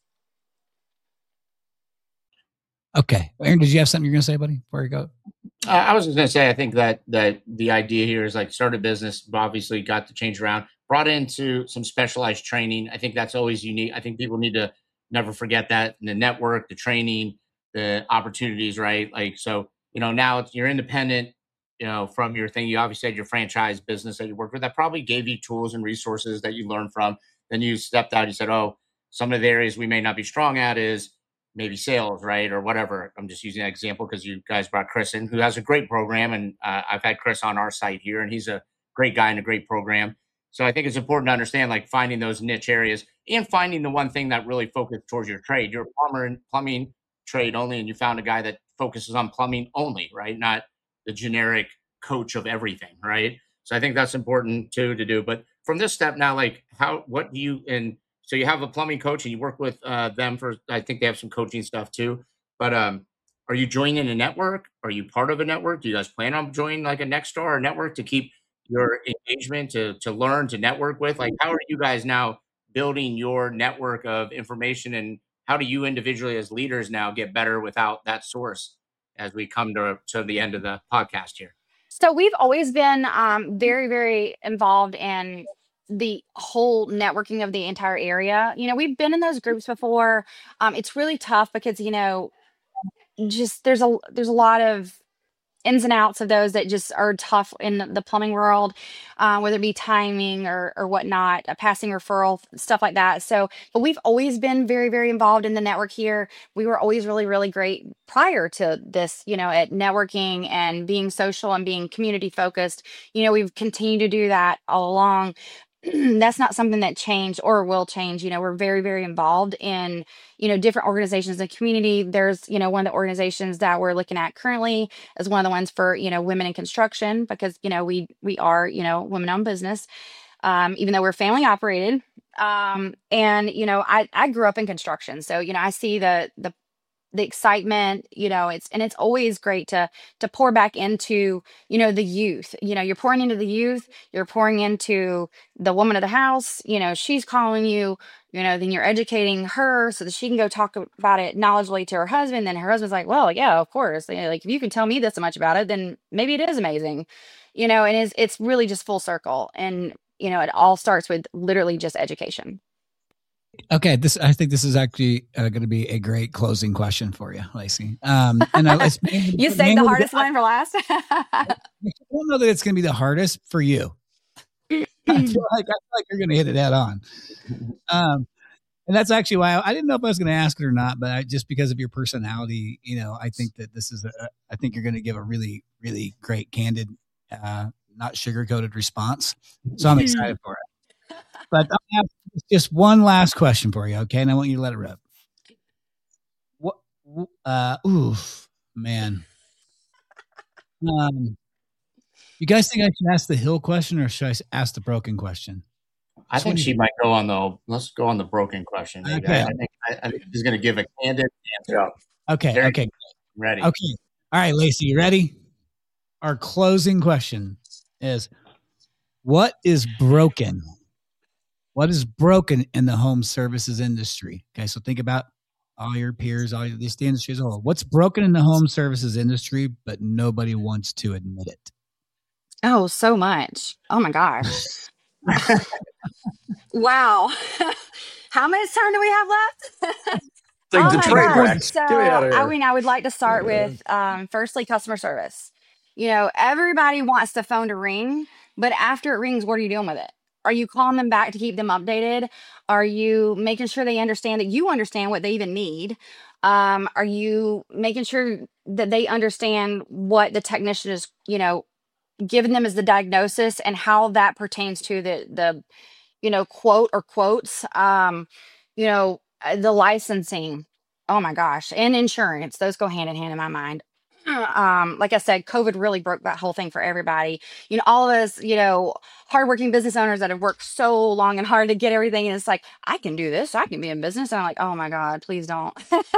Okay. Aaron, did you have something you're going to say, buddy, before you go? Uh, I was just going to say, I think that that the idea here is like start a business, obviously got to change around, brought into some specialized training. I think that's always unique. I think people need to never forget that, the network, the training, the opportunities, right? Like, so, you know, now it's, you're independent, you know, from your thing. You obviously had your franchise business that you worked with that probably gave you tools and resources that you learned from. Then you stepped out, you said, oh, some of the areas we may not be strong at is maybe sales, right? Or whatever. I'm just using that example because you guys brought Chris in, who has a great program. And uh, I've had Chris on our site here, and he's a great guy and a great program. So I think it's important to understand, like, finding those niche areas and finding the one thing that really focuses towards your trade. You're a plumber and plumbing trade only, and you found a guy that focuses on plumbing only, right? Not the generic coach of everything, right? So I think that's important too to do. But from this step now, like, how, what do you, and so you have a plumbing coach and you work with uh, them for, I think they have some coaching stuff too. But um, are you joining a network? Are you part of a network? Do you guys plan on joining like a Nexstar or network to keep your engagement, to to learn, to network with? Like, how are you guys now building your network of information, and how do you individually as leaders now get better without that source as we come to, to the end of the podcast here? So we've always been um, very, very involved in the whole networking of the entire area. You know, we've been in those groups before. Um, it's really tough because, you know, just there's a there's a lot of ins and outs of those that just are tough in the plumbing world, uh, whether it be timing or or whatnot, a passing referral, stuff like that. So, but we've always been very, very involved in the network here. We were always really, really great prior to this, you know, at networking and being social and being community focused. You know, we've continued to do that all along. that's not something that changed or will change. You know, we're very, very involved in, you know, different organizations in the community. There's, you know, one of the organizations that we're looking at currently is one of the ones for, you know, women in construction, because, you know, we, we are, you know, women owned business, um, even though we're family operated. Um, and, you know, I, I grew up in construction. So, you know, I see the, the, the excitement, you know, it's, and it's always great to, to pour back into, you know, the youth. You know, you're pouring into the youth, you're pouring into the woman of the house, you know, she's calling you, you know, then you're educating her so that she can go talk about it knowledgeably to her husband. Then her husband's like, well, yeah, of course. You know, like, if you can tell me this much about it, then maybe it is amazing, you know, and it's, it's really just full circle. And, you know, it all starts with literally just education. Okay, this I think this is actually uh, going to be a great closing question for you, Lacey. Um, and I, it's mainly, you saved the hardest I, one for last. I don't know that it's going to be the hardest for you. I feel like I feel like you're going to hit it head on. Um, and that's actually why I, I didn't know if I was going to ask it or not, but I, just because of your personality, you know, I think that this is a. I think you're going to give a really, really great, candid, uh, not sugar-coated response. So I'm excited for it. But I have just one last question for you, okay? And I want you to let it rip. What? Uh, oof, man. Um, you guys think I should ask the hill question or should I ask the broken question? I think she might go on the. Let's go on the broken question. Maybe. Okay. I, I think I, I think she's going to give a candid answer. Okay. There, okay. Ready. Okay. All right, Lacey, you ready? Our closing question is: what is broken? What is broken in the home services industry? Okay, so think about all your peers, all your, this the industry as a whole. What's broken in the home services industry, but nobody wants to admit it? Oh, so much. Oh my gosh. Wow. How much time do we have left? Like oh the my train gosh. wreck. So, Get me out of here. I mean, I would like to start with, um, firstly, customer service. You know, everybody wants the phone to ring, but after it rings, what are you doing with it? Are you calling them back to keep them updated? Are you making sure they understand that you understand what they even need? Um, are you making sure that they understand what the technician is, you know, giving them as the diagnosis and how that pertains to the, the, you know, quote or quotes, um, you know, the licensing. Oh my gosh. And insurance. Those go hand in hand in my mind. Um, like I said, COVID really broke that whole thing for everybody. You know, all of us, you know, hardworking business owners that have worked so long and hard to get everything. And it's like, I can do this. I can be in business. And I'm like, oh my God, please don't.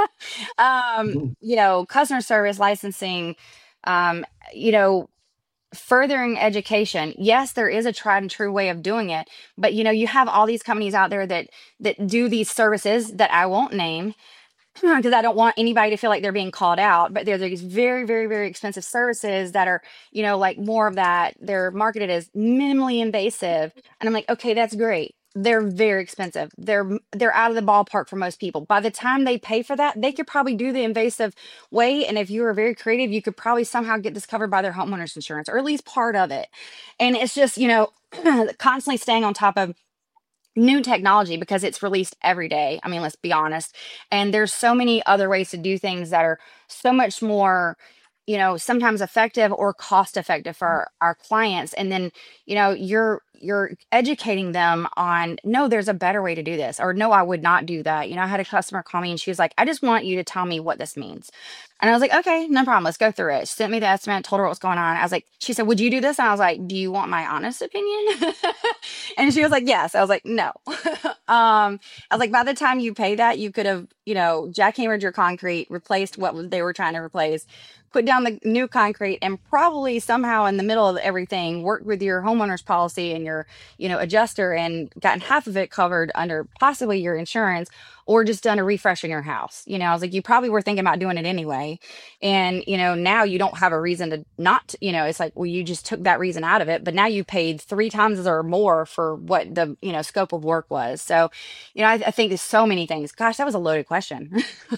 um, you know, customer service, licensing, um, you know, furthering education. Yes, there is a tried and true way of doing it, but you know, you have all these companies out there that, that do these services that I won't name, because I don't want anybody to feel like they're being called out, but there's these very, very, very expensive services that are, you know, like more of that. They're marketed as minimally invasive. And I'm like, okay, that's great. They're very expensive. They're, they're out of the ballpark for most people. By the time they pay for that, they could probably do the invasive way. And if you were very creative, you could probably somehow get this covered by their homeowner's insurance, or at least part of it. And it's just, you know, constantly staying on top of new technology because it's released every day. I mean, let's be honest. And there's so many other ways to do things that are so much more, you know, sometimes effective or cost effective for our, our clients. And then, you know, you're you're educating them on, no, there's a better way to do this, or no, I would not do that. You know, I had a customer call me and she was like, I just want you to tell me what this means. And I was like, okay, no problem. Let's go through it. She sent me the estimate, told her what was going on. I was like, she said, would you do this? And I was like, do you want my honest opinion? And she was like, yes. I was like, no. um, I was like, by the time you pay that, you could have, you know, jackhammered your concrete, replaced what they were trying to replace, put down the new concrete, and probably somehow in the middle of everything worked with your homeowner's policy and your, you know, adjuster and gotten half of it covered under possibly your insurance, or just done a refresh in your house. You know, I was like, you probably were thinking about doing it anyway. And, you know, now you don't have a reason to not, you know, it's like, well, you just took that reason out of it, but now you paid three times or more for what the, you know, scope of work was. So, you know, I, I think there's so many things. Gosh, that was a loaded question.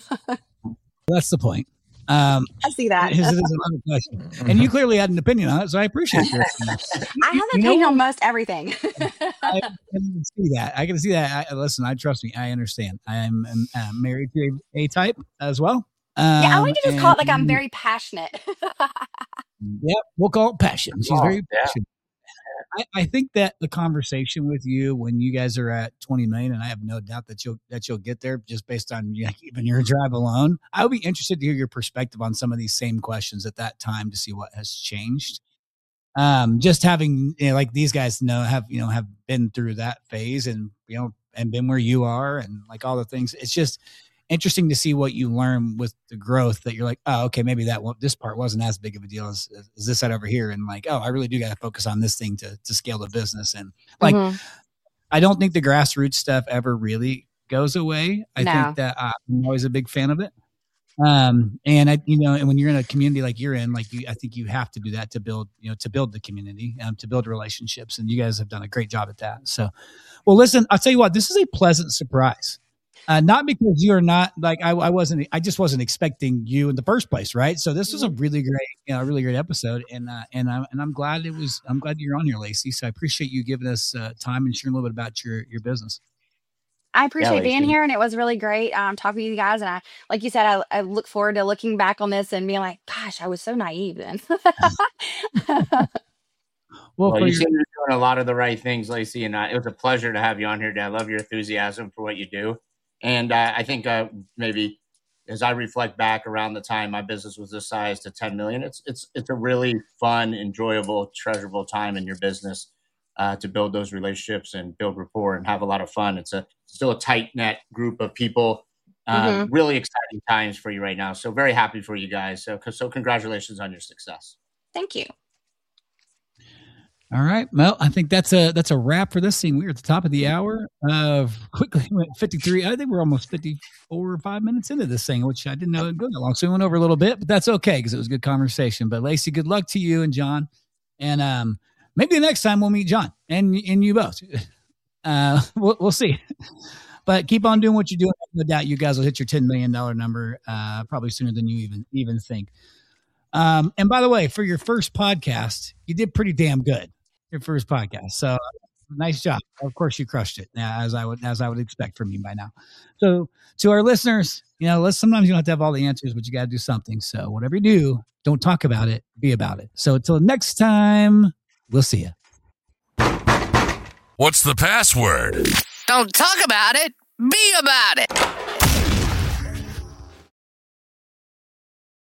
That's the point. Um, I see that. It is a loaded question. And you clearly had an opinion on it, so I appreciate your opinion. I have an opinion on most everything. I can see that. I can see that. I, listen, I trust me. I understand. I am uh, married to a A-type as well. Um, yeah, I like to just call it like I'm very passionate. Yep, we'll call it passion. She's Oh, very yeah. passionate. I, I think that the conversation with you when you guys are at twenty million, and I have no doubt that you'll that you'll get there just based on you know, even your drive alone. I would be interested to hear your perspective on some of these same questions at that time to see what has changed. Um, just having you know, like these guys know have you know have been through that phase and you know and been where you are and like all the things. It's just interesting to see what you learn with the growth that you're like, oh, okay, maybe that won't, this part wasn't as big of a deal as, as this side over here. And like, oh, I really do got to focus on this thing to, to scale the business. And like, mm-hmm. I don't think the grassroots stuff ever really goes away. I no. think that uh, I'm always a big fan of it. Um, and I, you know, and when you're in a community like you're in, like you, I think you have to do that to build, you know, to build the community, um, to build relationships. And you guys have done a great job at that. So, well, listen, I'll tell you what, this is a pleasant surprise. Uh, not because you're not like I, I wasn't. I just wasn't expecting you in the first place, right? So this was a really great, you know, really great episode, and uh, and I'm and I'm glad it was. I'm glad you're on here, Lacey. So I appreciate you giving us uh, time and sharing a little bit about your your business. I appreciate yeah, being here, and it was really great um, talking to you guys. And I, like you said, I, I look forward to looking back on this and being like, "Gosh, I was so naive then." Well, well you seem to be doing a lot of the right things, Lacey, and uh, it was a pleasure to have you on here today. I love your enthusiasm for what you do. And uh, I think uh, maybe as I reflect back around the time my business was this size to ten million, it's it's it's a really fun, enjoyable, treasurable time in your business uh, to build those relationships and build rapport and have a lot of fun. It's a still a tight knit group of people. Uh, mm-hmm. Really exciting times for you right now. So very happy for you guys. So so congratulations on your success. Thank you. All right. Well, I think that's a that's a wrap for this thing. We're at the top of the hour. Uh, quickly went fifty-three. I think we're almost fifty-four or five minutes into this thing, which I didn't know it would go that long. So we went over a little bit, but that's okay because it was a good conversation. But Lacey, good luck to you and John. And um, maybe the next time we'll meet John and and you both. Uh, we'll we'll see. But keep on doing what you're doing. No doubt you guys will hit your ten million dollars number uh, probably sooner than you even even think. Um, and by the way, for your first podcast, you did pretty damn good. Your first podcast. So nice job. Of course you crushed it as I would, as I would expect from you by now. So to our listeners, you know, let's, sometimes you don't have to have all the answers, but you got to do something. So whatever you do, don't talk about it, be about it. So until next time, we'll see you. What's the password? Don't talk about it, be about it.